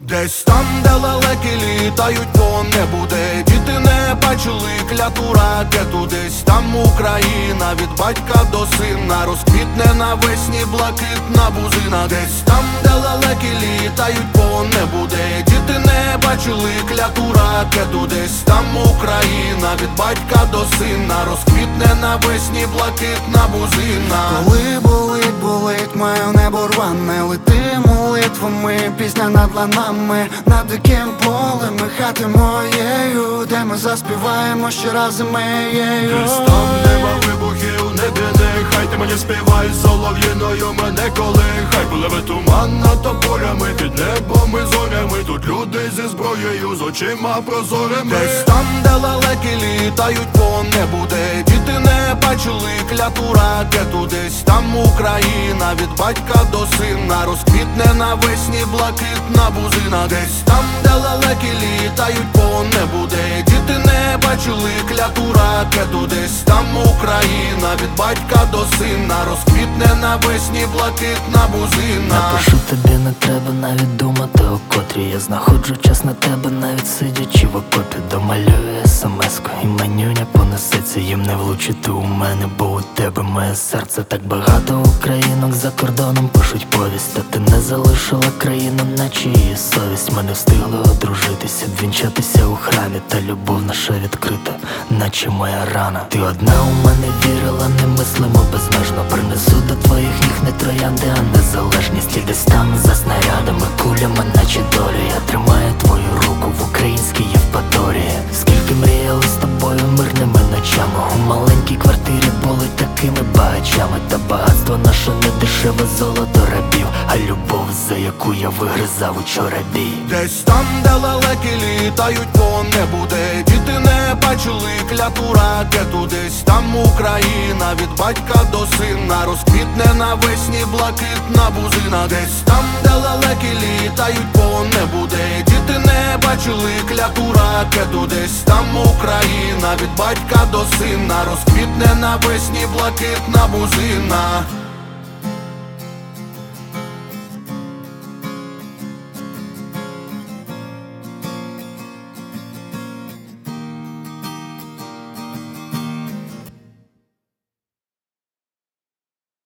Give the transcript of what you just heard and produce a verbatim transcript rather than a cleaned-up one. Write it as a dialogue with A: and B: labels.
A: Десь там, де лелеки літають по небу, де діти не бачили кляту ракету. Десь там Україна від батька до сина розквітне навесні блакитна бузина. Десь там, де лелеки літають по небу, де діти не бачили кляту ракету. Десь там Україна від батька до сина розквітне навесні блакитна бузина.
B: Коли болить, болить моє небо рване, лети молитвами, пісня над ланами, над диким полем і хати моєю, де ми заспіваємо ще раз зимеєю.
A: Десь там нема вибухів, не біди, хай ти мені співай солов'їною мене колихай. Пливе туман над тополями, під небом і зорями, тут люди зі зброєю, з очима прозорими. Десь там, де лелеки літають по небу, де діти не бачили кляту ракету. Десь там Україна від батька до сина розквітне навесні блакитна бузина. Десь там, де лелеки літають по небу, де діти не бачили кляту ракету. Десь там Україна від батька до сина розквітне навесні блакитна бузина.
C: Напишу тобі, не треба навіть думати, о котрі я знаходжу час на тебе, навіть сидячи в окопі. Домалюю смс-ку і манюня понесеться, їм не влучити у мене, бо у тебе моє серце. Так багато українок за кордоном пишуть повість, та ти не залишила країну, наче її совість. Ми не встигли одружитися, вінчатися у храмі, та любов наша відкрита, наче моя рана. Ти одна у мене вірила, немислимо безмежно. Принесу до твоїх ніг не троянди, а незалежність. І десь там за снарядами, кулями, наче долю, я тримаю твою руку в українській Євпаторії. Скільки мріяли з тобою мирними ночами, у маленькій квартирі були такими багачами. Та багатство наше не дешеве золото рабів, а любов, за яку я вигризав учора бій.
A: Десь там, де лелеки літають по небу, де діти не бачили кляту ракету. Десь там Україна від батька до сина розквітне навесні блакитна бузина. Десь там, де лелеки літають по небу, де діти не бачили кляту ракету. Десь там Україна від батька до сина розквітне навесні блакитна бузина.